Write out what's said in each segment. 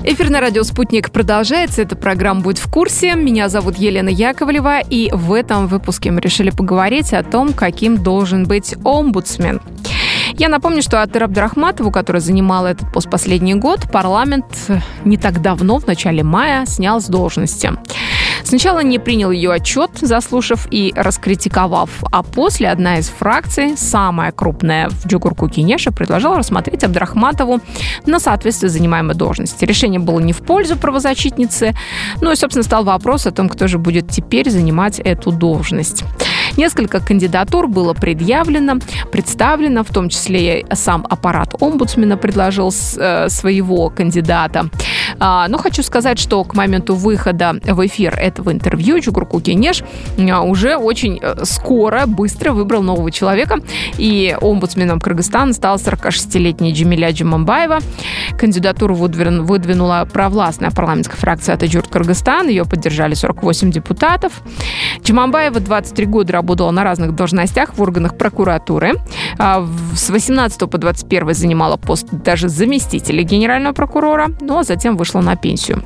Эфир на радио «Спутник» продолжается. Эта программа «Будь в курсе». Меня зовут Елена Яковлева. И в этом выпуске мы решили поговорить о том, каким должен быть омбудсмен. Я напомню, что Атыр Абдрахматову, которая занимала этот пост последний год, парламент не так давно, в начале мая, снял с должности. Сначала не принял ее отчет, заслушав и раскритиковав, а после одна из фракций, самая крупная в Джугурку-Кенеша, предложила рассмотреть Абдрахматову на соответствие занимаемой должности. Решение было не в пользу правозащитницы, ну и, собственно, стал вопрос о том, кто же будет теперь занимать эту должность. Несколько кандидатур было представлено, в том числе сам аппарат омбудсмена предложил своего кандидата. Но хочу сказать, что к моменту выхода в эфир этого интервью Джугурку-Кенеш уже очень скоро, быстро выбрал нового человека. И омбудсменом Кыргызстана стала 46-летняя Джемиля Джимамбаева. Кандидатуру выдвинула провластная парламентская фракция «Атажюрт Кыргызстан». Ее поддержали 48 депутатов. Джимамбаева 23 года работала на разных должностях в органах прокуратуры. С 18 по 21 занимала пост даже заместителя генерального прокурора, но затем вышла на пенсию.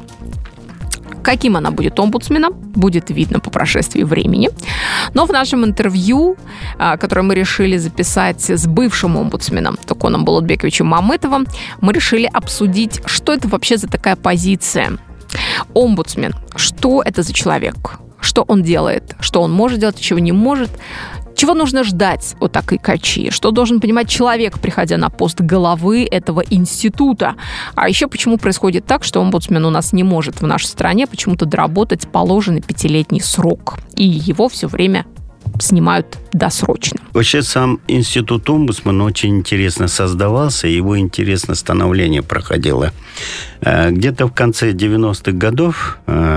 Каким она будет омбудсменом, будет видно по прошествии времени. Но в нашем интервью, которое мы решили записать с бывшим омбудсменом Токоном Болотбековичем Мамытовым, мы решили обсудить, что это вообще за такая позиция. Омбудсмен. Что это за человек? Что он делает? Что он может делать, чего не может? Чего нужно ждать от такой качи? Что должен понимать человек, приходя на пост главы этого института? А еще почему происходит так, что омбудсмен у нас не может в нашей стране почему-то доработать положенный 5-летний срок? И его все время снимают досрочно. Вообще сам институт омбудсмена очень интересно создавался, его интересное становление проходило. Где-то в конце 90-х годов...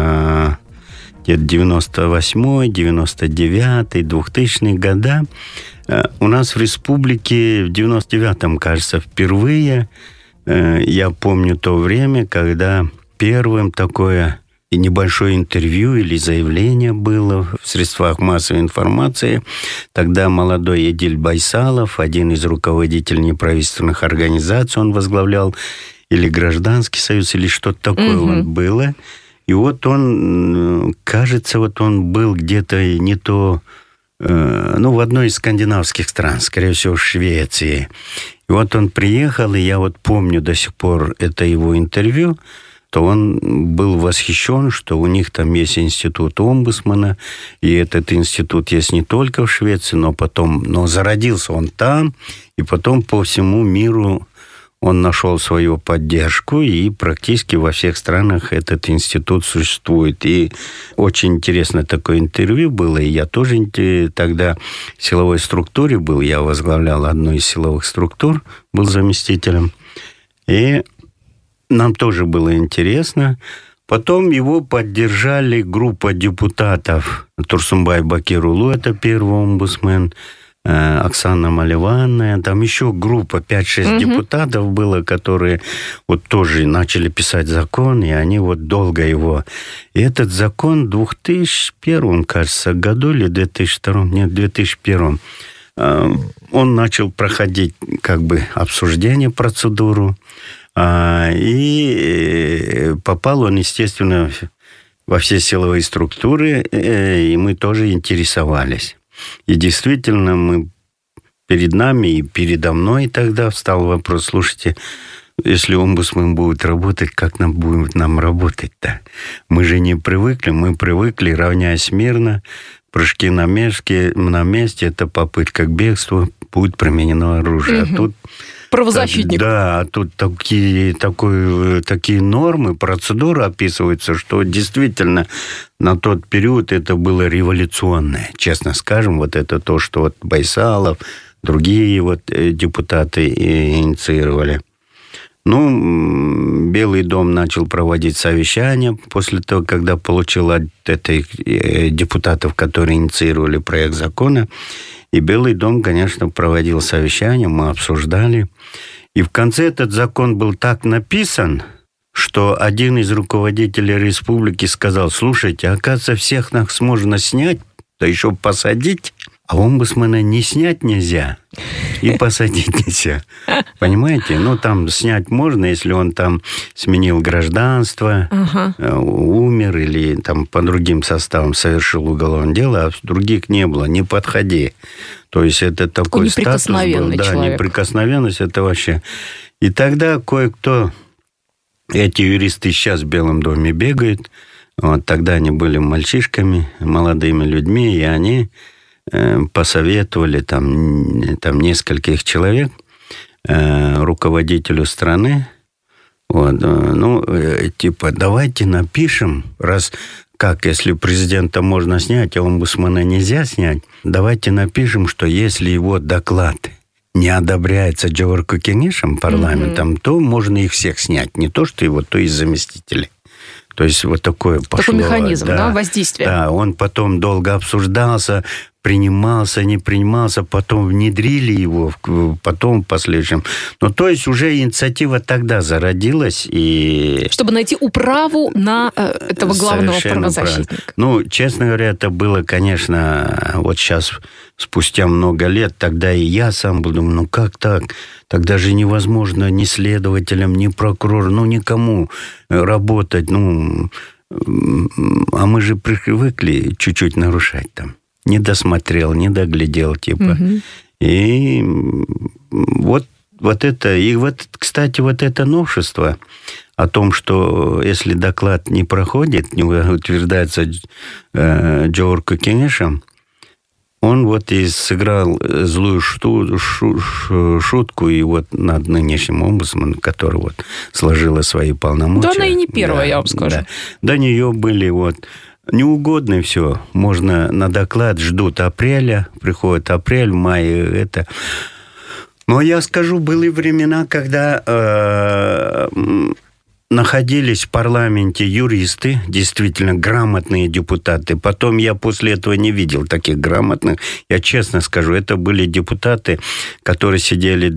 где-то 98-й, 99-й, 2000-е года. У нас в республике в 99-м, кажется, впервые, я помню то время, когда первым такое и небольшое интервью или заявление было в средствах массовой информации. Тогда молодой Эдиль Байсалов, один из руководителей неправительственных организаций, он возглавлял или Гражданский союз, или что-то такое вот было. И вот он, кажется, он был где-то не то, в одной из скандинавских стран, скорее всего, в Швеции. И вот он приехал, и я помню до сих пор это его интервью, то он был восхищен, что у них там есть институт омбудсмена, и этот институт есть не только в Швеции, но зародился он там, и потом по всему миру он нашел свою поддержку, и практически во всех странах этот институт существует. И очень интересно такое интервью было, и я тоже тогда в силовой структуре был, я возглавлял одну из силовых структур, был заместителем, и нам тоже было интересно. Потом его поддержали группа депутатов. Турсунбай Бакирулу, это первый омбудсмен, Оксана Маливанная, там еще группа, 5-6 депутатов было, которые тоже начали писать закон, и они долго его... И этот закон в 2001, кажется, году или 2002, нет, 2001, он начал проходить обсуждение, процедуру, и попал он, естественно, во все силовые структуры, и мы тоже интересовались. И действительно, перед нами и передо мной тогда встал вопрос: слушайте, если омбудсмен будет работать, как нам работать-то? Мы же не привыкли, мы привыкли, равняясь мирно, прыжки на месте, это попытка к бегству, будет применено оружие. А тут правозащитник. Да, тут такие нормы, процедуры описываются, что действительно на тот период это было революционное. Честно скажем, это то, что Байсалов, другие депутаты инициировали. Белый дом начал проводить совещания после того, когда получил от этих депутатов, которые инициировали проект закона. И Белый дом, конечно, проводил совещания, мы обсуждали. И в конце этот закон был так написан, что один из руководителей республики сказал: слушайте, оказывается, всех нас можно снять, да еще посадить. А омбудсмена не снять нельзя и посадить нельзя. Понимаете? Ну, там снять можно, если он там сменил гражданство, умер или там по другим составам совершил уголовное дело, а других не было. Не подходи. То есть это такой статус был. Да, неприкосновенность это вообще. И тогда кое-кто, эти юристы сейчас в Белом доме бегают, вот тогда они были мальчишками, молодыми людьми, и они посоветовали там нескольких человек руководителю страны, вот, типа, давайте напишем, если президента можно снять, а омбудсмена нельзя снять, давайте напишем, что если его доклад не одобряется Джеворку Кенешем, парламентом, то можно их всех снять. Не то, что его, то и заместителей. То есть вот такое пошло. Такой механизм, да, воздействия. Да, он потом долго обсуждался, принимался, не принимался, потом внедрили его, потом в последующем. Ну, то есть уже инициатива тогда зародилась. И... Чтобы найти управу на этого главного правозащитника. Ну, честно говоря, это было, конечно, вот сейчас, спустя много лет, тогда и я сам был, думаю, ну как так? Тогда же невозможно ни следователям, ни прокурору, никому работать. А мы же привыкли чуть-чуть нарушать там. Не досмотрел, не доглядел, типа. И вот это... И вот, кстати, вот это новшество о том, что если доклад не проходит, не утверждается Джеворку Кенешем, он вот и сыграл злую шутку и вот над нынешним омбудсменом, который вот сложила свои полномочия. Да, она и не первая, я вам скажу. Да. До нее были вот неугодно все. Можно на доклад ждут апреля, приходит апрель, май, это. Но я скажу, были времена, когда находились в парламенте юристы, действительно грамотные депутаты. Потом я после этого не видел таких грамотных. Я честно скажу, это были депутаты, которые сидели в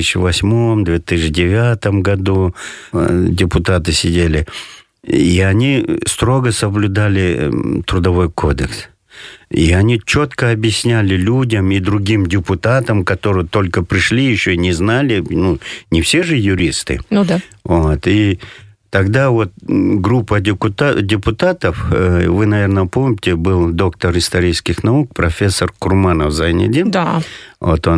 2008-2009 году. Депутаты сидели. И они строго соблюдали Трудовой кодекс. И они четко объясняли людям и другим депутатам, которые только пришли, еще не знали, не все же юристы. Ну да. Вот, и тогда вот группа депутатов, вы, наверное, помните, был доктор исторических наук, профессор Курманов Зайнидин. Да. Вот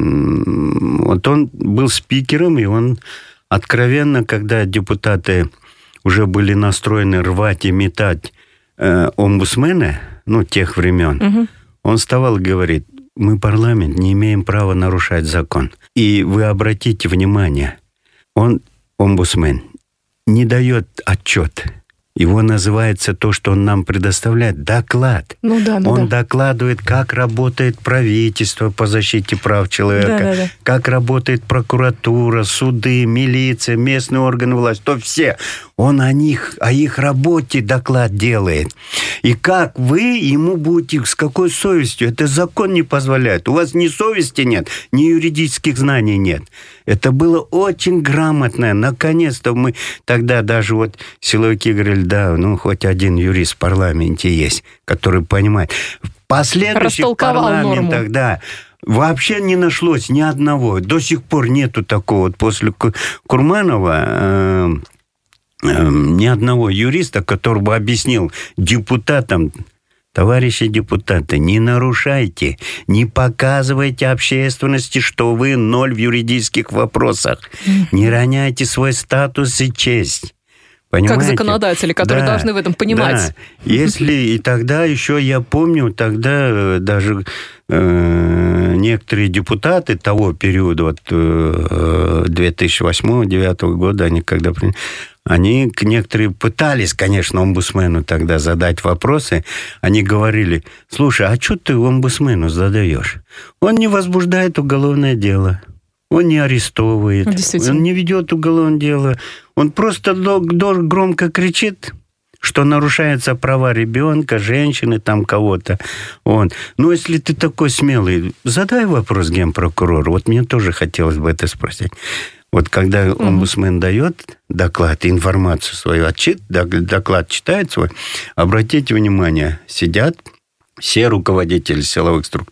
он был спикером, и он откровенно, когда депутаты уже были настроены рвать и метать омбудсмена, тех времен, он вставал и говорит, мы, парламент, не имеем права нарушать закон. И вы обратите внимание, омбудсмен, не дает отчет. Его называется то, что он нам предоставляет, доклад. Он докладывает, как работает правительство по защите прав человека, как работает прокуратура, суды, милиция, местные органы власти, то все. Он о их работе доклад делает. И как вы ему будете, с какой совестью? Это закон не позволяет. У вас ни совести нет, ни юридических знаний нет. Это было очень грамотно. Наконец-то мы тогда даже вот силовики говорили, да, хоть один юрист в парламенте есть, который понимает. В последующих парламентах, да, вообще не нашлось ни одного. До сих пор нету такого. Вот после Курманова ни одного юриста, который бы объяснил депутатам, товарищи депутаты, не нарушайте, не показывайте общественности, что вы ноль в юридических вопросах. Не роняйте свой статус и честь. Понимаете? Как законодатели, которые должны в этом понимать. Да. Если и тогда еще, я помню, тогда даже некоторые депутаты того периода, вот 2008-2009 года, они некоторые пытались, конечно, омбудсмену тогда задать вопросы. Они говорили, слушай, а что ты омбудсмену задаешь? Он не возбуждает уголовное дело. Он не арестовывает, он не ведет уголовное дело. Он просто громко кричит, что нарушаются права ребенка, женщины, там кого-то. Но если ты такой смелый, задай вопрос генпрокурору. Вот мне тоже хотелось бы это спросить. Вот когда омбудсмен дает доклад, информацию свою, доклад читает свой, обратите внимание, сидят все руководители силовых структур.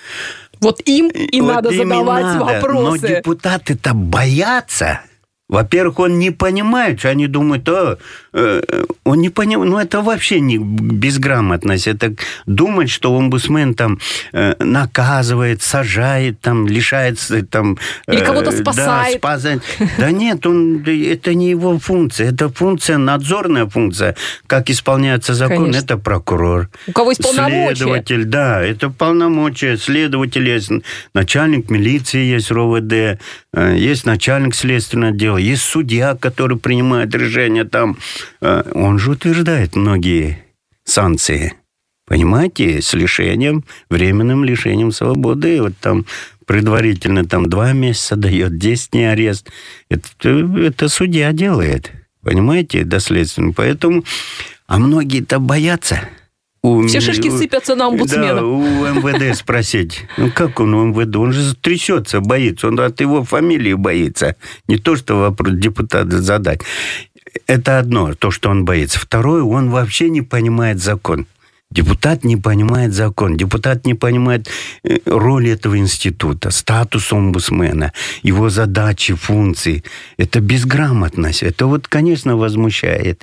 Вот им и вот надо задавать вопросы. Но депутаты-то боятся. Во-первых, он не понимает, что они думают, он не понимает, это вообще не безграмотность. Это думать, что омбудсмен там наказывает, сажает, там, лишается... Там, или кого-то спасает. Да, спасает. Да нет, это не его функция. Это функция, надзорная функция. Как исполняется закон, конечно. Это прокурор. У кого есть полномочия. Следователь, да, это полномочия. Следователь есть, начальник милиции есть, РОВД, есть начальник следственного отдела, есть судья, который принимает решения там. Он же утверждает многие санкции. Понимаете? С лишением, временным лишением свободы. Вот там предварительно там 2 месяца дает, 10 дней арест. Это судья делает. Понимаете? Доследственно. Поэтому... А многие-то боятся... Все шишки сыпятся на омбудсмена. Да, у МВД спросить. Как он у МВД? Он же трясется, боится. Он от его фамилии боится. Не то, что вопрос депутата задать. Это одно, то, что он боится. Второе, он вообще не понимает закон. Депутат не понимает закон. Депутат не понимает роль этого института, статус омбудсмена, его задачи, функции. Это безграмотность. Это вот, конечно, возмущает.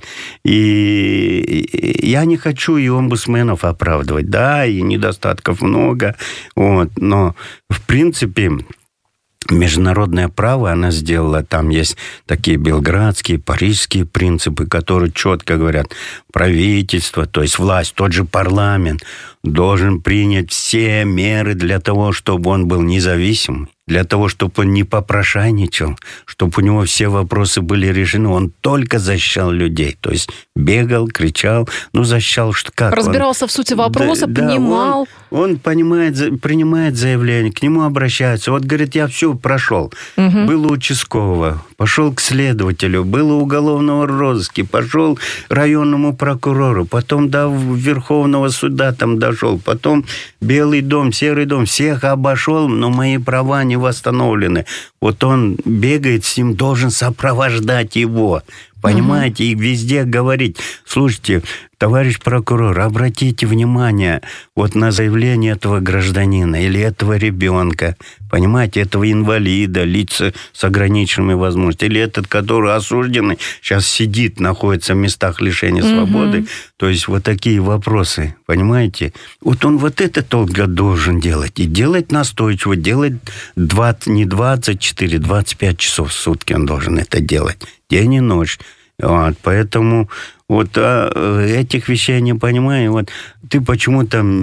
И я не хочу и омбудсменов оправдывать. Да, и недостатков много. Вот. Но, в принципе... Международное право она сделала, там есть такие белградские, парижские принципы, которые четко говорят, правительство, то есть власть, тот же парламент должен принять все меры для того, чтобы он был независим, для того, чтобы он не попрошайничал, чтобы у него все вопросы были решены. Он только защищал людей. То есть бегал, кричал, защищал, что как. Разбирался в сути вопроса, понимал. Он понимает, принимает заявление, к нему обращаются. Вот, говорит, я все прошел. Угу. Был у участкового, пошел к следователю, был у уголовного розыска, пошел к районному прокурору, потом до Верховного суда там дошел, потом Белый дом, Серый дом, всех обошел, но мои права не восстановлены. Вот он бегает с ним, должен сопровождать его. Понимаете, и везде говорить, слушайте, товарищ прокурор, обратите внимание вот на заявление этого гражданина или этого ребенка, понимаете, этого инвалида, лица с ограниченными возможностями, или этот, который осужденный, сейчас сидит, находится в местах лишения свободы. То есть вот такие вопросы, понимаете? Вот он вот это только должен делать. И делать настойчиво, делать не 24, 25 часов в сутки он должен это делать. День и ночь. Вот, поэтому вот этих вещей не понимаю. Вот ты почему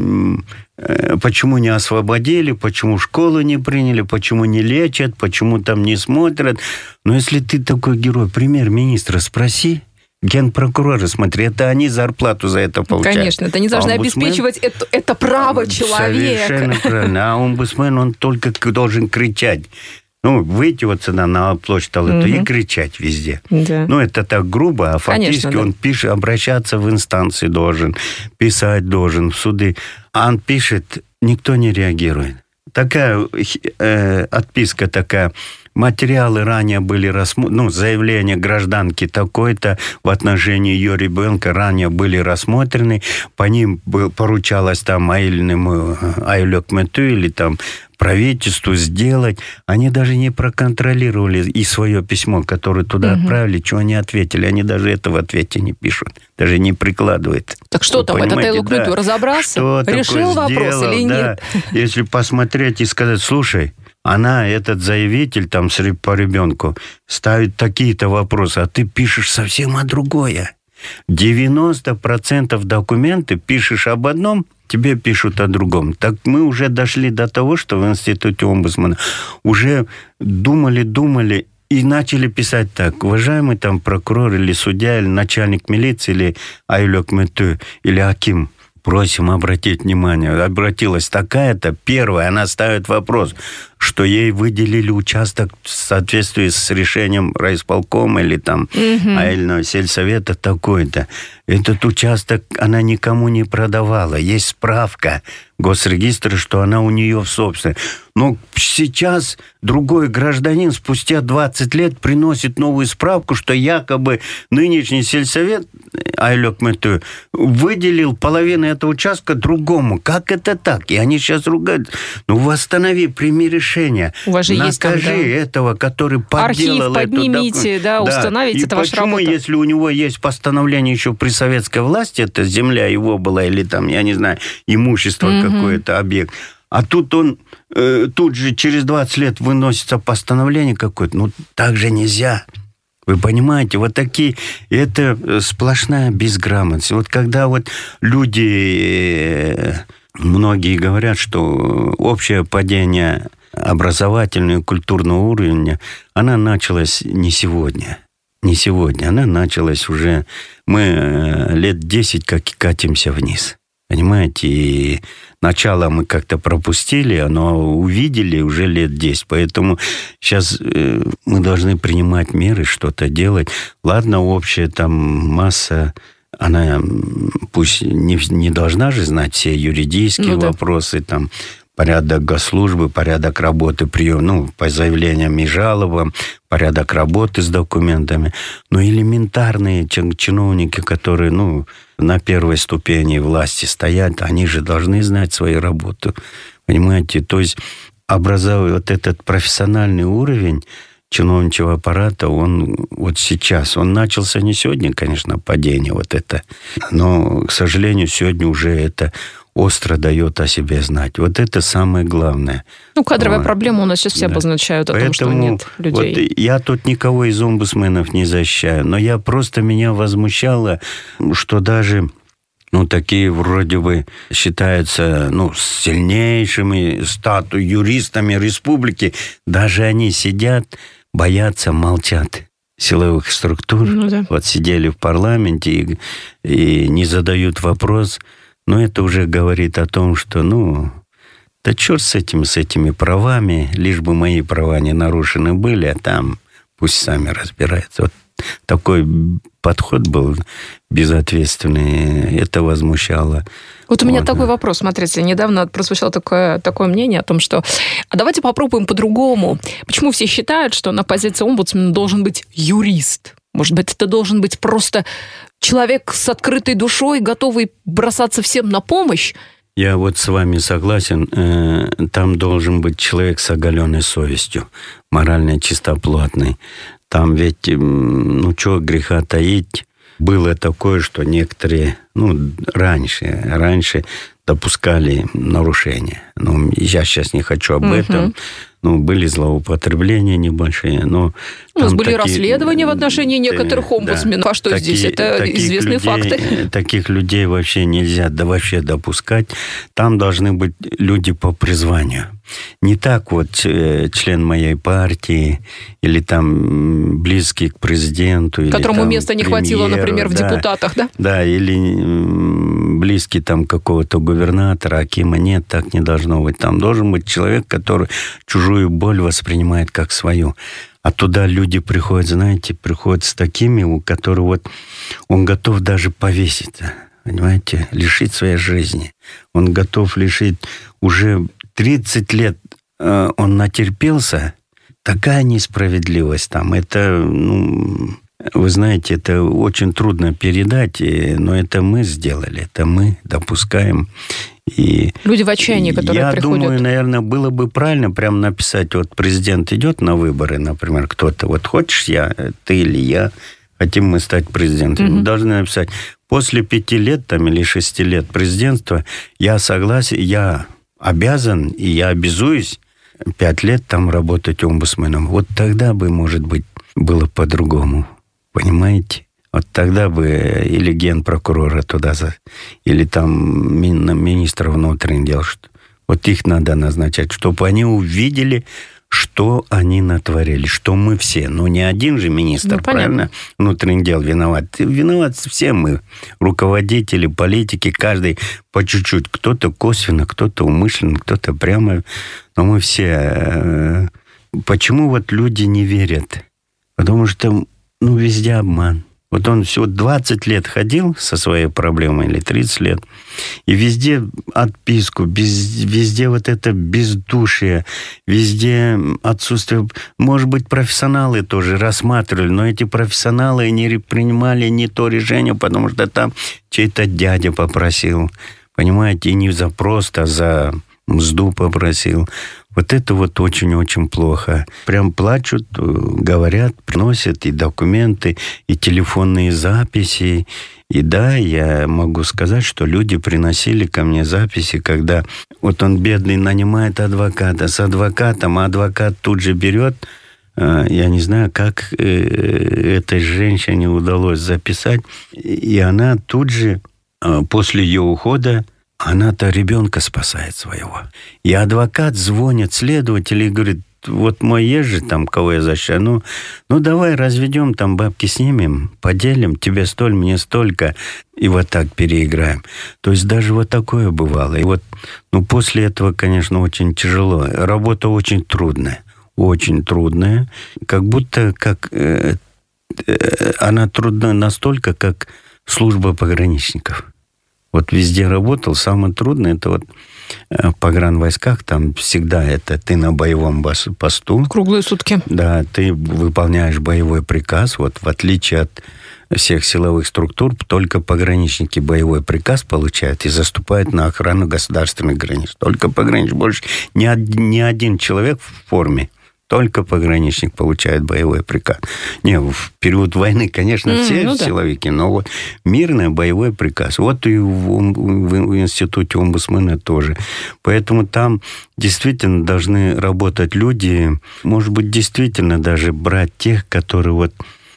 не освободили, почему в школу не приняли, почему не лечат, почему там не смотрят. Но если ты такой герой, премьер-министра спроси, генпрокуроры, смотри, это они зарплату за это получают. Конечно, это они должны обеспечивать это право человека. Совершенно правильно. А омбудсмен, он только должен кричать. Выйти вот сюда на площадь и кричать везде. Да. Это так грубо, а фактически конечно, он пишет, обращаться в инстанции должен, писать должен, в суды. А он пишет, никто не реагирует. Такая отписка такая. Материалы ранее были рассмотрены, заявление гражданки такой-то в отношении ее ребенка ранее были рассмотрены, по ним поручалось там Айлёк-Мету или там правительству сделать. Они даже не проконтролировали и свое письмо, которое туда отправили, что они ответили. Они даже это в ответе не пишут, даже не прикладывают. Так что там, этот Айлёк-Мету разобрался? Что решил вопрос сделал, или нет? Если посмотреть и сказать, слушай, этот заявитель там по ребенку ставит такие-то вопросы, а ты пишешь совсем о другое. 90% документов пишешь об одном, тебе пишут о другом. Так мы уже дошли до того, что в институте омбудсмена уже думали и начали писать так. Уважаемый там прокурор или судья, или начальник милиции, или Айлёк-Мету, или Аким, просим обратить внимание. Обратилась такая-то, первая, она ставит вопрос. что ей выделили участок в соответствии с решением райисполкома или там аэльного сельсовета такой-то. Этот участок она никому не продавала. Есть справка госрегистра, что она у нее в собственности. Но сейчас другой гражданин спустя 20 лет приносит новую справку, что якобы нынешний сельсовет Айлёк-Мэту выделил половину этого участка другому. Как это так? И они сейчас ругают. Ну, восстанови, прими решение. У вас же накажи есть там, да, этого, который подделал архив поднимите, эту... установите, это ваша работа. И почему, если у него есть постановление еще при советской власти, это земля его была, или там, я не знаю, имущество какое-то, объект, а тут он тут же через 20 лет выносится постановление какое-то. Ну, так же нельзя. Вы понимаете, вот такие... Это сплошная безграмотность. Вот когда вот люди... Многие говорят, что общее падение образовательного и культурного уровня, она началась не сегодня. Не сегодня. Она началась уже... Мы лет 10 как катимся вниз. Понимаете? И начало мы как-то пропустили, но увидели уже лет 10. Поэтому сейчас мы должны принимать меры, что-то делать. Ладно, общая там масса, она пусть не должна же знать все юридические вопросы, там, порядок госслужбы, порядок работы, по заявлениям и жалобам, порядок работы с документами. Но элементарные чиновники, которые, на первой ступени власти стоят, они же должны знать свою работу. Понимаете? То есть образовывая вот этот профессиональный уровень чиновничьего аппарата, он вот сейчас, он начался не сегодня, конечно, падение вот это, но, к сожалению, сегодня уже это остро дает о себе знать. Вот это самое главное. Кадровая проблема у нас сейчас все обозначают о том, что нет людей. Вот я тут никого из омбудсменов не защищаю, но меня возмущало, что даже такие вроде бы считаются сильнейшими юристами республики, даже они сидят, боятся, молчат. Силовых структур. Вот сидели в парламенте и не задают вопрос. Но это уже говорит о том, что, да черт с этими правами, лишь бы мои права не нарушены были, а там пусть сами разбираются. Вот такой подход был безответственный, это возмущало. Вот у меня такой вопрос, смотрите, недавно прозвучало такое мнение о том, что а давайте попробуем по-другому. Почему все считают, что на позиции омбудсмена должен быть юрист? Может быть, это должен быть просто человек с открытой душой, готовый бросаться всем на помощь? Я вот с вами согласен. Там должен быть человек с оголенной совестью, морально чистоплотный. Там ведь, чего греха таить, было такое, что некоторые, раньше допускали нарушения. Я сейчас не хочу об этом. Были злоупотребления небольшие, но... У нас были расследования в отношении некоторых омбудсменов. А что здесь? Это известные факты. Таких людей вообще нельзя вообще допускать. Там должны быть люди по призванию. Не так вот член моей партии или там близкий к президенту. Которому места не хватило, например, в депутатах, да? Да, или близкий там какого-то губернатора, акима. Нет, так не должно быть. Там должен быть человек, который чужую боль воспринимает как свою. А туда люди приходят с такими, у которых он готов даже повеситься, понимаете, лишить своей жизни. Он готов лишить уже 30 лет он натерпелся. Такая несправедливость там. Это, вы знаете, это очень трудно передать, но это мы сделали, это мы допускаем. И люди в отчаянии, которые приходят. Я думаю, наверное, было бы правильно прямо написать, президент идет на выборы, например, кто-то, хочешь ты или я, хотим мы стать президентом. Мы должны написать, после 5 лет или 6 лет президентства я согласен, я обязан и я обязуюсь 5 лет там работать омбудсменом. Вот тогда бы, может быть, было по-другому. Понимаете? Вот тогда бы или генпрокурора туда, или там министра внутренних дел. Вот их надо назначать, чтобы они увидели что они натворили, что мы все. Ну, не один же министр, правильно? Внутренних дел виноват. Виноват все мы, руководители, политики, каждый по чуть-чуть. Кто-то косвенно, кто-то умышленно, кто-то прямо. Но мы все... Почему вот люди не верят? Потому что, везде обман. Вот он всего 20 лет ходил со своей проблемой, или 30 лет, и везде отписку, везде вот это бездушие, везде отсутствие... Может быть, профессионалы тоже рассматривали, но эти профессионалы не принимали не то решение, потому что там чей-то дядя попросил, понимаете, и не за просто, а за мзду попросил. Вот это вот очень-очень плохо. Прям плачут, говорят, приносят и документы, и телефонные записи. И да, я могу сказать, что люди приносили ко мне записи, когда вот он, бедный, нанимает адвоката. С адвокатом, а адвокат тут же берет. Я не знаю, как этой женщине удалось записать. И она тут же, после ее ухода, она-то ребенка спасает своего. И адвокат звонит следователю и говорит, вот мой есть же там, кого я защищаю, ну давай разведем, там бабки снимем, поделим, тебе столь, мне столько, и вот так переиграем. То есть даже вот такое бывало. И вот, после этого, конечно, очень тяжело. Работа очень трудная. Очень трудная. Как будто она трудна настолько, как служба пограничников. Вот везде работал, самое трудное, это вот в погранвойсках, там всегда это ты на боевом посту. Круглые сутки. Да, ты выполняешь боевой приказ, вот в отличие от всех силовых структур, только пограничники боевой приказ получают и заступают на охрану государственных границ. Только пограничник, больше ни один человек в форме. Только пограничник получает боевой приказ. В период войны, конечно, все силовики, но вот мирный боевой приказ. Вот и в институте омбудсмена тоже. Поэтому там действительно должны работать люди, может быть, действительно даже брать тех, которые вот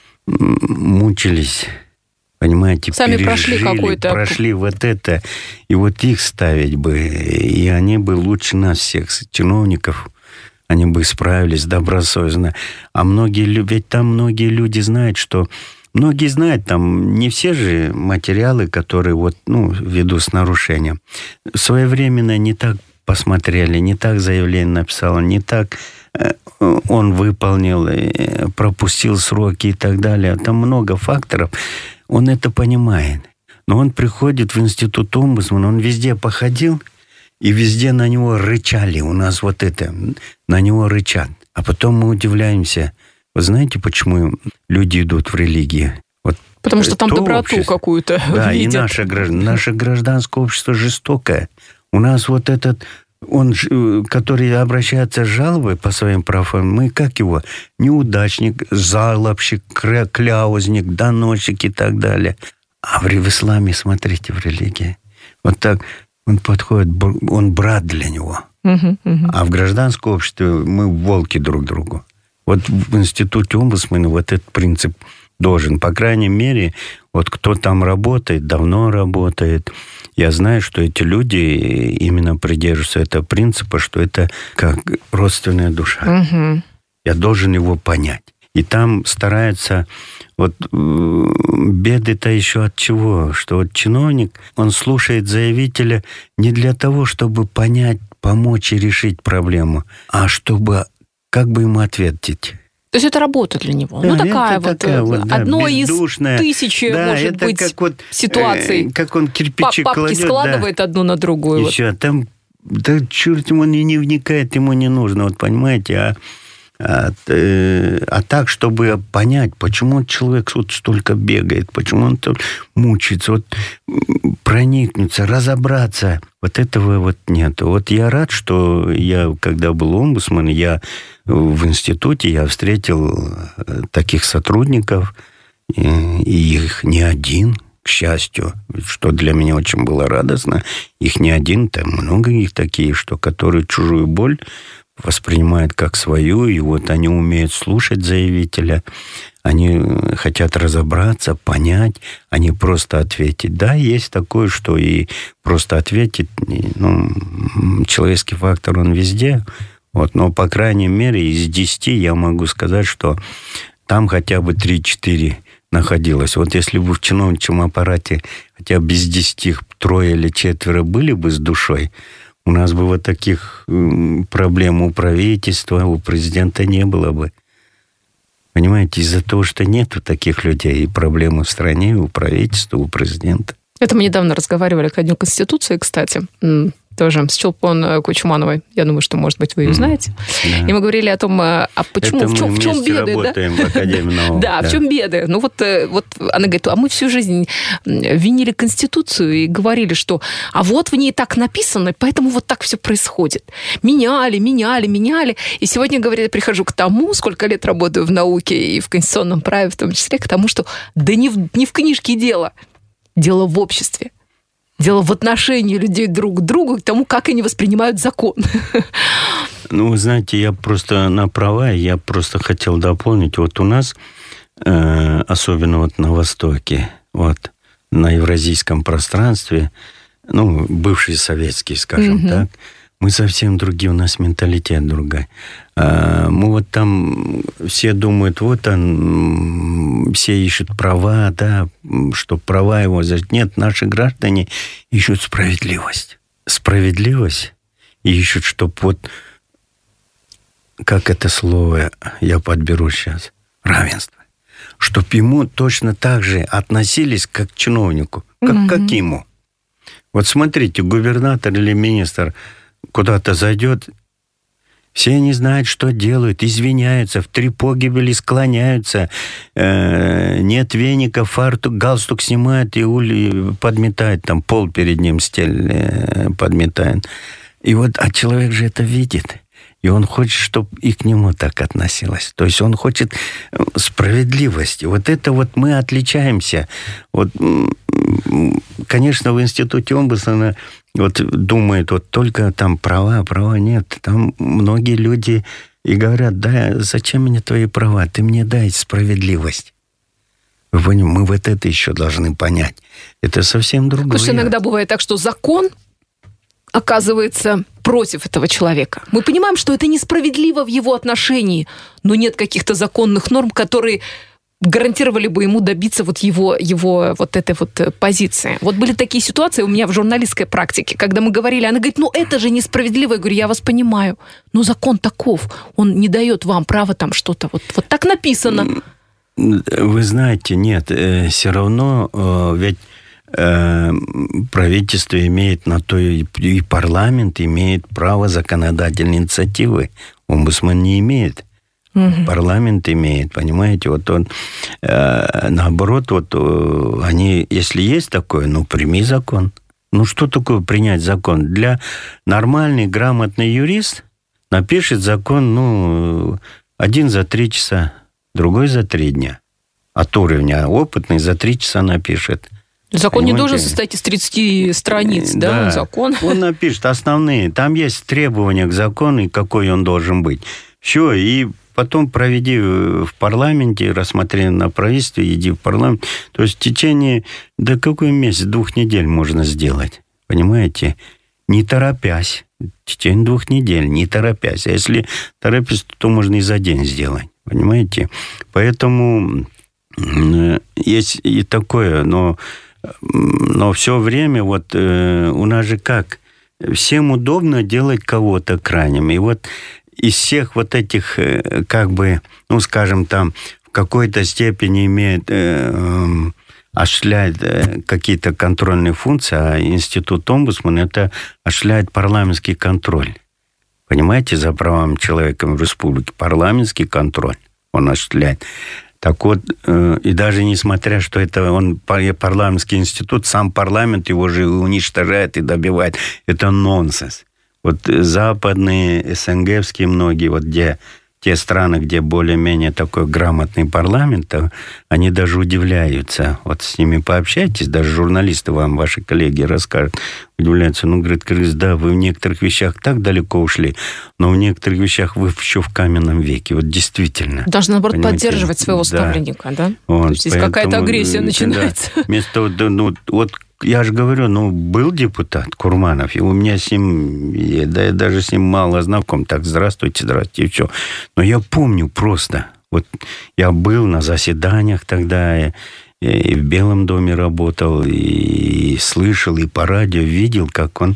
мучились, понимаете, сами прошли вот это, и вот их ставить бы, и они бы лучше нас всех, чиновников, они бы справились добросовестно. А ведь там многие люди знают, что... Многие знают, там не все же материалы, которые ввиду с нарушением. Своевременно не так посмотрели, не так заявление написал, не так он выполнил, пропустил сроки и так далее. Там много факторов. Он это понимает. Но он приходит в институт омбудсмена, он везде походил, и везде на него рычали. У нас вот это, на него рычат. А потом мы удивляемся. Вы знаете, почему люди идут в религии? Вот потому что там доброту какую-то да, видят. И наше гражданское общество жестокое. У нас вот этот, он, который обращается с жалобой по своим правам, мы как его? Неудачник, жалобщик, кляузник, доносчик и так далее. А в исламе, смотрите, в религии. Вот так... Он подходит, он брат для него. А в гражданском обществе мы волки друг другу. Вот в институте омбудсмена вот этот принцип должен. По крайней мере, вот кто там работает, давно работает. Я знаю, что эти люди именно придерживаются этого принципа, что это как родственная душа. Я должен его понять. И там стараются... Вот беды-то еще от чего? Что вот чиновник, он слушает заявителя не для того, чтобы понять, помочь и решить проблему, а чтобы как бы ему ответить. То есть это работа для него. Да, такая вот одно из тысячи, может быть, ситуаций. Как он кирпичи папки кладет. Складывает одну на другую. Еще там, черт, он и не вникает, ему не нужно, вот понимаете, а так, чтобы понять, почему человек вот столько бегает, почему он тут мучается, вот проникнуться, разобраться. Вот этого вот нет. Вот я рад, что я, когда был омбудсмен, я в институте, я встретил таких сотрудников, и их не один, к счастью, что для меня очень было радостно. Их не один, там много их такие, которые чужую боль воспринимают как свою, и вот они умеют слушать заявителя, они хотят разобраться, понять, а не просто ответить. Да, есть такое, что и просто ответить, человеческий фактор, он везде, Вот, но, по крайней мере, из 10 я могу сказать, что там хотя бы 3-4 находилось. Вот если бы в чиновничьем аппарате хотя бы без 10 3 или 4 были бы с душой, у нас бы вот таких проблем у правительства, у президента не было бы. Понимаете, из-за того, что нету таких людей, и проблемы в стране, у правительства, у президента. Это мы недавно разговаривали к Дню Конституции, кстати, тоже с Челпон Кучмановой. Я думаю, что, может быть, вы ее знаете. Да. И мы говорили о том, а почему, это в чем беды. Работаем в Академии наук. Да, в чем беды. Ну вот она говорит, а мы всю жизнь винили Конституцию и говорили, что а вот в ней так написано, поэтому вот так все происходит. Меняли. И сегодня, говорит, я прихожу к тому, сколько лет работаю в науке и в конституционном праве в том числе, к тому, что да не в книжке дело. Дело в обществе. Дело в отношении людей друг к другу, к тому, как они воспринимают закон. Ну, вы знаете, я просто на права, я просто хотел дополнить. Вот у нас, особенно вот на Востоке, вот на евразийском пространстве, ну, бывший советский, скажем так, мы совсем другие, у нас менталитет другой. Мы вот там, все думают, вот он, все ищут права, да, что права его защитить. Нет, наши граждане ищут справедливость. Справедливость и ищут, чтобы вот, как это слово я подберу сейчас, равенство. Чтобы ему точно так же относились, как к чиновнику, как к ему. Вот смотрите, губернатор или министр куда-то зайдет, все не знают, что делают, извиняются, в 3 погибели склоняются, нет веника, фартук, галстук снимают и подметают, там пол перед ним подметают. И вот, а человек же это видит, и он хочет, чтобы и к нему так относилось. То есть он хочет справедливости. Вот это вот мы отличаемся. Вот, конечно, в институте омбудсмена вот думают, вот только там права нет. Там многие люди и говорят, да, зачем мне твои права? Ты мне дай справедливость. Вы понимаете, мы вот это еще должны понять. Это совсем другое. Потому что иногда бывает так, что закон оказывается против этого человека. Мы понимаем, что это несправедливо в его отношении, но нет каких-то законных норм, которые гарантировали бы ему добиться вот его вот этой вот позиции. Вот были такие ситуации у меня в журналистской практике, когда мы говорили, она говорит, ну это же несправедливо. Я говорю, я вас понимаю, но закон таков, он не дает вам права там что-то, вот так написано. Вы знаете, нет, все равно ведь правительство имеет на то, и парламент имеет право законодательной инициативы. Омбудсмен не имеет. Парламент имеет, понимаете? Вот он, наоборот, вот они, если есть такое, ну, прими закон. Ну, что такое принять закон? Для нормальный, грамотный юрист напишет закон, ну, один за 3 часа, другой за 3 дня. От уровня опытный за 3 часа напишет. Закон понимаете? Не должен состоять из 30 страниц, да? Закон. Он напишет основные. Там есть требования к закону и какой он должен быть. Все, и потом проведи в парламенте, рассмотри на правительстве, иди в парламент. То есть в течение, да какой месяц, 2 недель можно сделать. Понимаете? Не торопясь. В течение 2 недель, не торопясь. А если торопясь, то можно и за день сделать. Понимаете? Поэтому есть и такое, но все время вот у нас же как? Всем удобно делать кого-то крайним. И вот из всех вот этих, как бы, ну, скажем, там, в какой-то степени имеет, осуществляет какие-то контрольные функции, а институт омбудсмена это осуществляет парламентский контроль. Понимаете, за правами человека в республике парламентский контроль он осуществляет. Так вот, и даже несмотря, что это он парламентский институт, сам парламент его же уничтожает и добивает. Это нонсенс. Вот западные, СНГовские многие, вот где те страны, где более-менее такой грамотный парламент, они даже удивляются. Вот с ними пообщайтесь, даже журналисты вам, ваши коллеги расскажут, удивляются. Ну, говорит, Крыс, да, вы в некоторых вещах так далеко ушли, но в некоторых вещах вы еще в каменном веке. Вот действительно. Даже, наоборот, поддерживать своего ставленника, да? Вот, то есть здесь какая-то агрессия начинается. Да, вместо того, ну, вот я же говорю, был депутат Курманов, и у меня с ним, я даже с ним мало знаком, так, здравствуйте, и все. Но я помню просто, вот я был на заседаниях тогда, и в Белом доме работал, и слышал, и по радио видел, как он,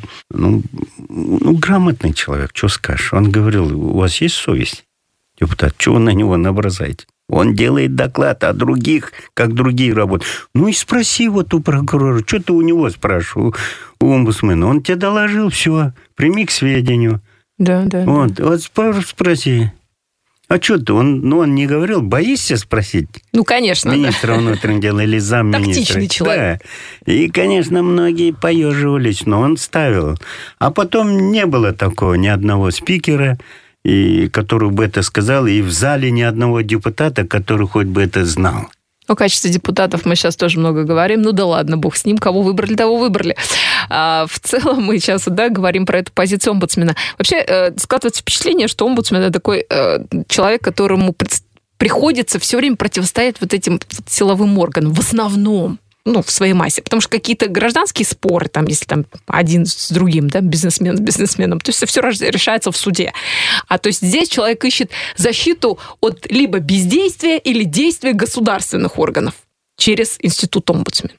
грамотный человек, что скажешь. Он говорил, у вас есть совесть, депутат, чего вы на него набросаете? Он делает доклад о других, как другие работают. И спроси вот у прокурора, что ты у него спрашивал, у омбудсмена. Он тебе доложил, все, прими к сведению. Да. Вот спроси. А что ты, он не говорил, боишься спросить? Конечно. Министра внутренних дел или замминистра. Тактичный человек. Да. И, конечно, многие поеживались, но он ставил. А потом не было такого ни одного спикера, и который бы это сказал, и в зале ни одного депутата, который хоть бы это знал. О качестве депутатов мы сейчас тоже много говорим. Да ладно, бог с ним, кого выбрали, того выбрали. В целом мы сейчас, говорим про эту позицию омбудсмена. Вообще складывается впечатление, что омбудсмен – это такой человек, которому приходится все время противостоять вот этим силовым органам. В основном. В своей массе. Потому что какие-то гражданские споры, если один с другим, бизнесмен с бизнесменом, то есть все решается в суде. То есть здесь человек ищет защиту от либо бездействия или действия государственных органов через институт омбудсмена.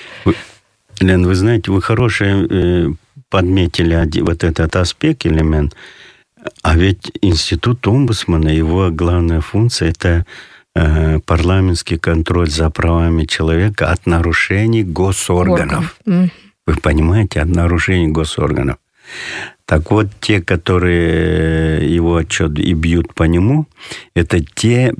Лен, вы знаете, вы хорошие подметили вот этот аспект, элемент. А ведь институт омбудсмена, его главная функция – это парламентский контроль за правами человека от нарушений госорганов. Вы понимаете, от нарушений госорганов. Так вот, те, которые его отчет и бьют по нему, это те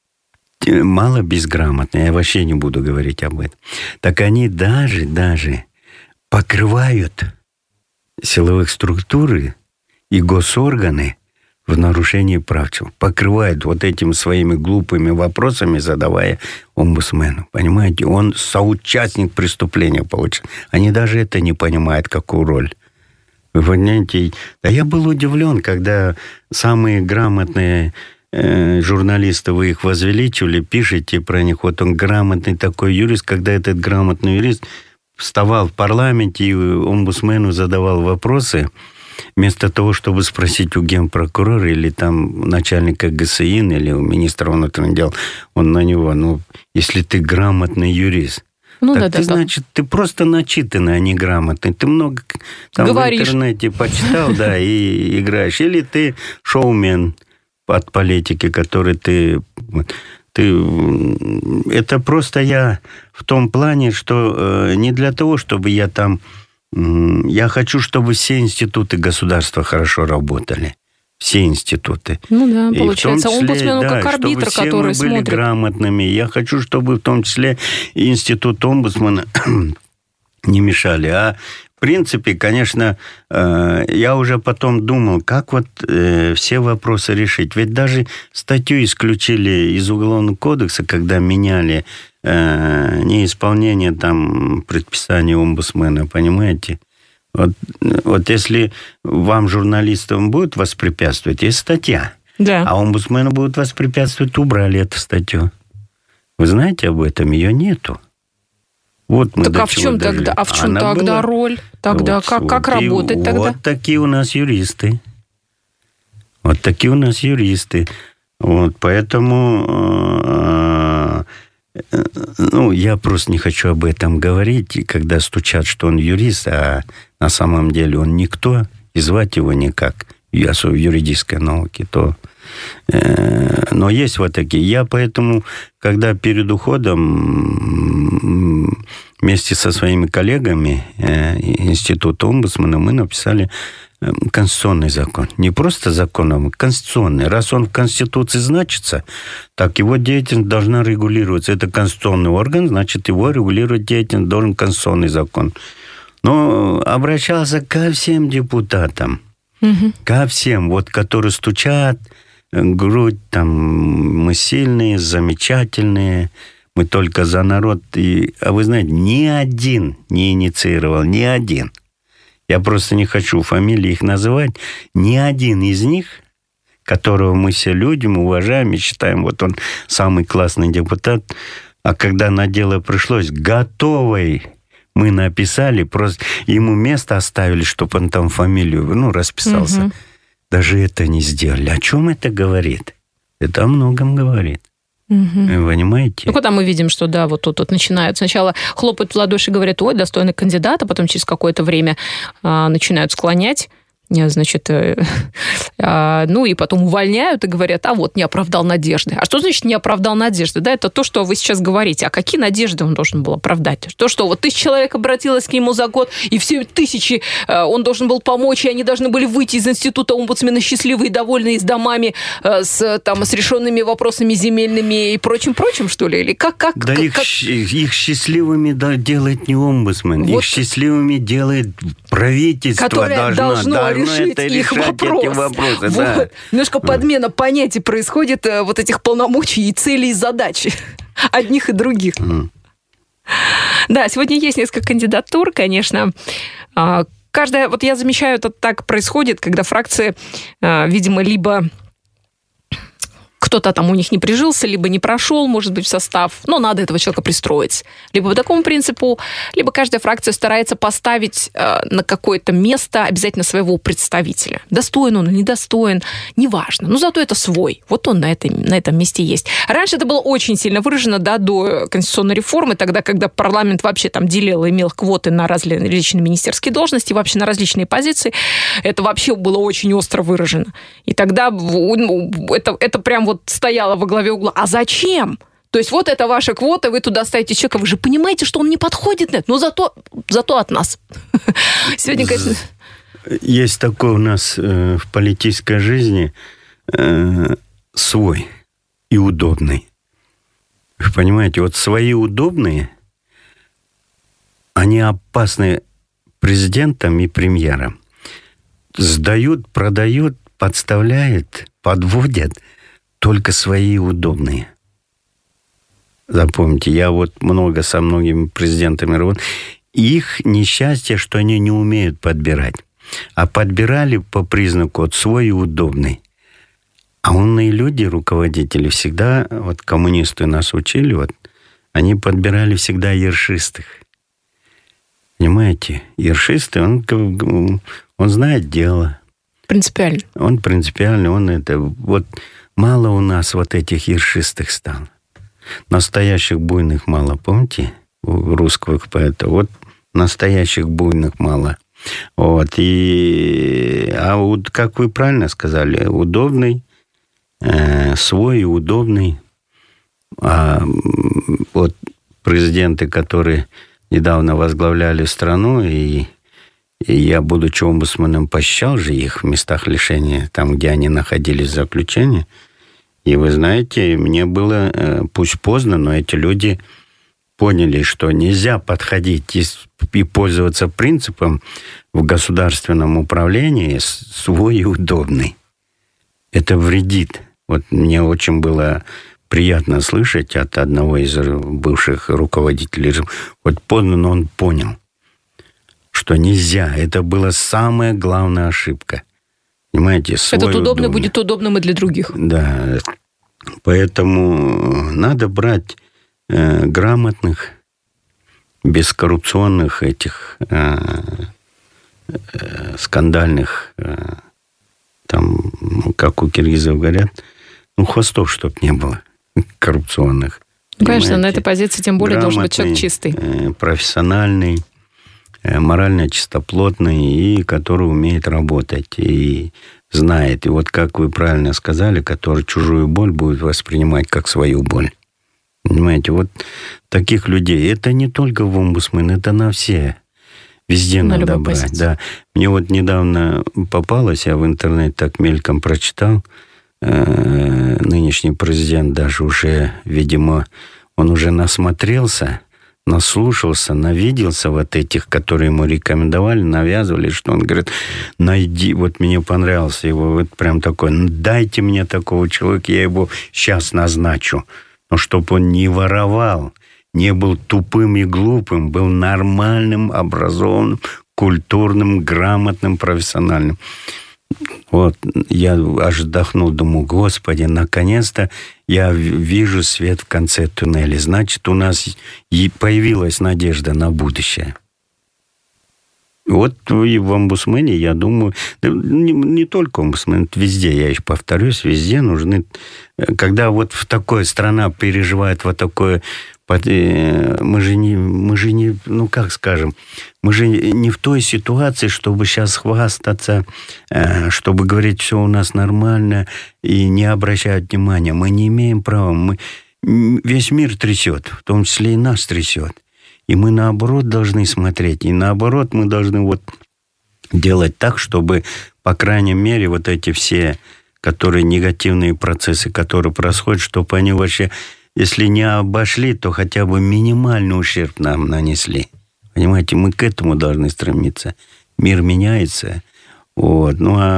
мало безграмотные, я вообще не буду говорить об этом. Так они даже покрывают силовых структуры и госорганы в нарушении прав человека. Покрывает вот этими своими глупыми вопросами, задавая омбудсмену. Понимаете, он соучастник преступления получается. Они даже это не понимают, какую роль. Вы понимаете? Да я был удивлен, когда самые грамотные журналисты, вы их возвеличивали, пишете про них. Вот он грамотный такой юрист, когда этот грамотный юрист вставал в парламенте и омбудсмену задавал вопросы, вместо того, чтобы спросить у генпрокурора или начальника ГСИН или у министра внутренних дел, он на него, если ты грамотный юрист, значит, ты просто начитанный, а не грамотный. Ты много говоришь. В интернете почитал, и играешь. Или ты шоумен от политики, который ты... Это просто я в том плане, что не для того, чтобы я я хочу, чтобы все институты государства хорошо работали. Все институты. Получается, омбудсмен как арбитр, который чтобы все мы были грамотными. Я хочу, чтобы в том числе и институт омбудсмена не мешали. А в принципе, конечно, я уже потом думал, как все вопросы решить. Ведь даже статью исключили из Уголовного кодекса, когда меняли неисполнение предписаний омбудсмена, понимаете? Вот если вам, журналистам, будут воспрепятствовать, есть статья. Да. А омбудсмену будут воспрепятствовать, убрали эту статью. Вы знаете об этом? Ее нету. Вот мы так в чем тогда? А в чем тогда роль? Тогда как работать тогда? Вот такие у нас юристы. Поэтому я просто не хочу об этом говорить, когда стучат, что он юрист, а на самом деле он никто, и звать его никак, в юридической науке, то... Но есть вот такие. Я поэтому, когда перед уходом вместе со своими коллегами Института омбудсмена мы написали конституционный закон. Не просто закон, а конституционный. Раз он в Конституции значится, так его деятельность должна регулироваться. Это конституционный орган, значит, его регулировать деятельность должен конституционный закон. Но обращался ко всем депутатам, ко всем, которые стучат, грудь, мы сильные, замечательные, мы только за народ. А вы знаете, ни один не инициировал, ни один. Я просто не хочу фамилии их называть. Ни один из них, которого мы все любим, уважаем и считаем, он самый классный депутат, а когда на дело пришлось, готовый Мы написали, просто ему место оставили, чтобы он там фамилию, расписался. Угу. Даже это не сделали. О чем это говорит? Это о многом говорит. Угу. Вы понимаете? Ну, когда мы видим, что да, вот тут начинают сначала хлопают в ладоши и говорят, ой, достойный кандидат, а потом через какое-то время начинают склонять. Значит, и потом увольняют и говорят, не оправдал надежды. А что значит не оправдал надежды? Да, это то, что вы сейчас говорите. А какие надежды он должен был оправдать? То, что 1000 человек обратилось к нему за год, и все 1000 он должен был помочь, и они должны были выйти из института омбудсмена счастливые и довольные, с домами, с решенными вопросами земельными и прочим, что ли? Или как? Да их счастливыми делает не омбудсмен, их счастливыми делает правительство. Которое должно решить их вопросы. Да. Немножко подмена понятий происходит, этих полномочий и целей и задач одних и других. Да, сегодня есть несколько кандидатур, конечно. Каждая, я замечаю, это так происходит, когда фракции, видимо, либо кто-то там у них не прижился, либо не прошел, может быть, в состав, но надо этого человека пристроить. Либо по такому принципу, либо каждая фракция старается поставить на какое-то место обязательно своего представителя. Достоин он или недостоин, неважно. Но зато это свой. Вот он на этом месте есть. Раньше это было очень сильно выражено, до конституционной реформы, тогда, когда парламент вообще там делил, имел квоты на различные министерские должности, вообще на различные позиции. Это вообще было очень остро выражено. И тогда это прям стояла во главе угла. А зачем? То есть это ваша квота, вы туда ставите человека, вы же понимаете, что он не подходит, нет? Но зато от нас. Сегодня, конечно... Есть такое у нас в политической жизни свой и удобный. Вы понимаете, свои удобные, они опасны президентам и премьерам. Сдают, продают, подставляют, подводят только свои удобные. Запомните, я много со многими президентами работал. Их несчастье, что они не умеют подбирать. А подбирали по признаку свой и удобный. А умные люди, руководители, всегда, коммунисты нас учили, они подбирали всегда ершистых. Понимаете? Ершистый, он знает дело. Принципиально. Он принципиальный, мало у нас этих ершистых стало. Настоящих буйных мало, помните? У русских поэтов. Настоящих буйных мало. Как вы правильно сказали, удобный, свой и удобный. А президенты, которые недавно возглавляли страну, и я, будучи омбудсменом, посещал же их в местах лишения, там, где они находились в заключении. И вы знаете, мне было, пусть поздно, но эти люди поняли, что нельзя подходить и пользоваться принципом в государственном управлении свой и удобный. Это вредит. Мне очень было приятно слышать от одного из бывших руководителей. Поздно, но он понял, что нельзя. Это была самая главная ошибка. Понимаете, этот удобный будет удобным и для других. Да. Поэтому надо брать грамотных, бескоррупционных этих скандальных, как у киргизов говорят, хвостов, чтоб не было коррупционных. Конечно, на этой позиции тем более должен быть человек чистый. Профессиональный, морально чистоплотный и который умеет работать и знает. И как вы правильно сказали, который чужую боль будет воспринимать как свою боль. Понимаете, таких людей. Это не только в омбудсмен, это на все. Везде надо брать. Да. Мне недавно попалось, я в интернете так мельком прочитал, нынешний президент даже уже, видимо, он уже насмотрелся, наслушался, навиделся этих, которые ему рекомендовали, навязывали, что он говорит, найди, мне понравился его, прям такой, дайте мне такого человека, я его сейчас назначу. Но чтобы он не воровал, не был тупым и глупым, был нормальным, образованным, культурным, грамотным, профессиональным. Я аж вдохнул, думаю, Господи, наконец-то я вижу свет в конце туннеля. Значит, у нас и появилась надежда на будущее. Вот и в омбудсмене, я думаю, не только омбудсмен, везде, я еще повторюсь, везде нужны... Когда вот в такой страна переживает вот такое... Мы же не, ну как скажем, мы же не в той ситуации, чтобы сейчас хвастаться, чтобы говорить, все у нас нормально, и не обращать внимания. Мы не имеем права. Весь мир трясет, в том числе и нас трясет. И мы, наоборот, должны смотреть. И, наоборот, мы должны вот делать так, чтобы, по крайней мере, вот эти все, которые негативные процессы, которые происходят, чтобы они вообще, если не обошли, то хотя бы минимальный ущерб нам нанесли. Понимаете, мы к этому должны стремиться. Мир меняется. Вот.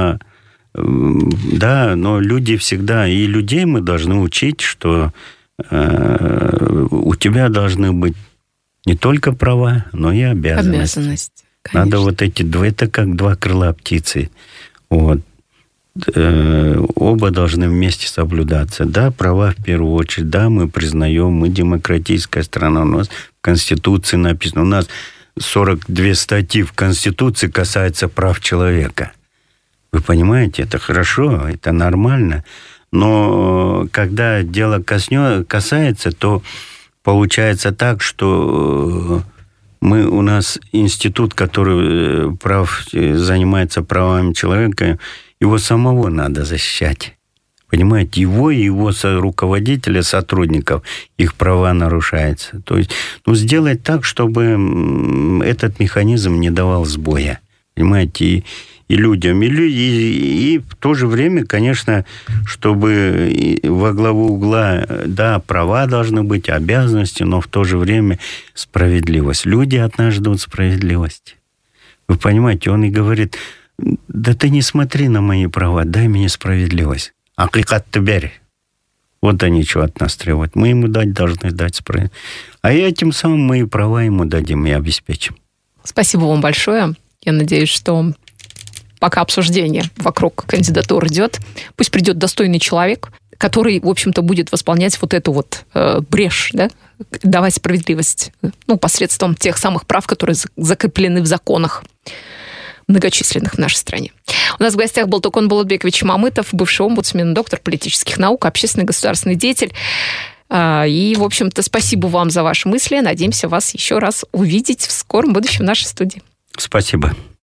Да, но люди всегда... И людей мы должны учить, что у тебя должны быть не только права, но и обязанности. Надо вот эти это как два крыла птицы. Вот. Оба должны вместе соблюдаться. Да, права в первую очередь. Да, мы признаем, мы демократическая страна. У нас в Конституции написано. У нас 42 статьи в Конституции касаются прав человека. Вы понимаете, это хорошо, это нормально. Но когда дело касается, то получается так, что у нас институт, который занимается правами человека, его самого надо защищать. Понимаете, его и его руководителя, сотрудников, их права нарушаются. То есть, сделать так, чтобы этот механизм не давал сбоя. Понимаете, и людям, и в то же время, конечно, чтобы во главу угла, да, права должны быть, обязанности, но в то же время справедливость. Люди от нас ждут справедливости. Вы понимаете, он и говорит, да ты не смотри на мои права, дай мне справедливость. Акикат тебери. Вот они что от нас требуют. Мы ему должны дать справедливость. А этим самым мы и права ему дадим и обеспечим. Спасибо вам большое. Я надеюсь, что пока обсуждение вокруг кандидатур идет, пусть придет достойный человек, который, в общем-то, будет восполнять вот эту вот брешь, да? Давать справедливость, посредством тех самых прав, которые закреплены в законах многочисленных в нашей стране. У нас в гостях был Токон Болотбекович Мамытов, бывший омбудсмен, доктор политических наук, общественный государственный деятель. И, в общем-то, спасибо вам за ваши мысли. Надеемся вас еще раз увидеть в скором будущем в нашей студии. Спасибо.